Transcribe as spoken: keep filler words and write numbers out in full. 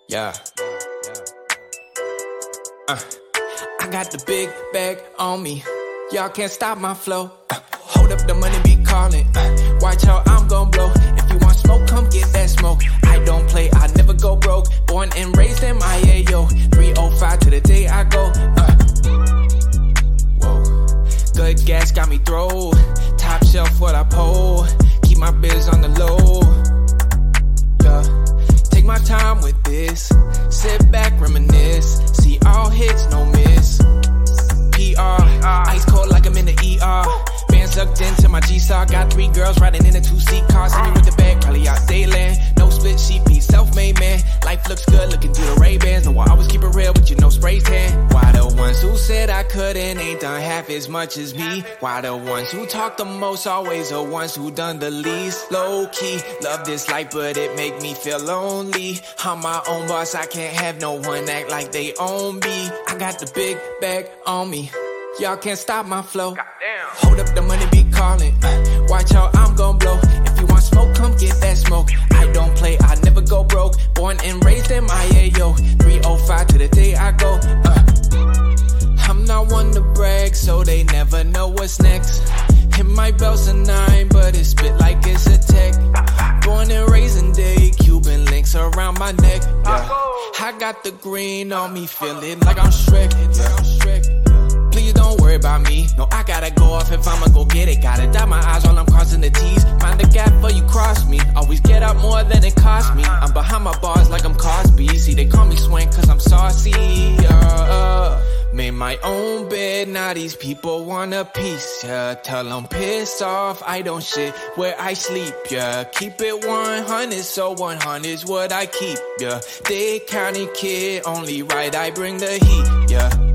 Yeah. Uh, I got the big bag on me. Y'all can't stop my flow. Uh, hold up, the money be calling. Uh, watch how I'm gon' blow. If you want smoke, come get that smoke. I don't play, I never go broke. Born and raised in my yo. three oh five to the day I go. Uh, whoa. Good gas got me throw. Top shelf what I pull. Keep my biz on the low. Yeah. Take my time with this. Sit back, reminisce. See all hits, no miss. P R, ice cold like I'm in the E R. Band sucked into my G-Star. Got three girls riding in a two-seat car. See me with the bag, probably out Dayland. No split sheet piece, self-made man. Life looks good, looking through the Ray-Bans. No, I always keep it real, but you know spray's tan. Why the ones who said I couldn't ain't done half as much as me? Why the ones who talk the most always the ones who done the least? Low-key, love this life, but it make me feel lonely. I'm my own boss, I can't have no one act like they own me. I got the big bag on me. Y'all can't stop my flow. Goddamn. Hold up, the money be calling. Uh, watch how I'm gon' blow. If you want smoke, come get that smoke. I don't play, I never go broke. Born and raised in my yo. three oh five to the day I go. Uh, I'm not one to brag, so they never know what's next. Hit my belt's a nine, but it spit like it's a tech. Born and raised in day, Cuban links around my neck. Yeah. I got the green on me, feeling like I'm Shrek. Yeah. Please don't worry about me. No, I gotta go off if I'ma go get it. Gotta dot my eyes while I'm crossing the T's. Find a gap before you cross me. Always get up more than it cost me. I'm behind my bars like I'm Cosby. See, they call me Swank cause I'm saucy. Yeah. Made my own bed, now these people want a piece, yeah. Tell them piss off, I don't shit where I sleep, yeah. Keep it one hundred, so one hundred's what I keep, yeah. Dade County kid, only right, I bring the heat, yeah.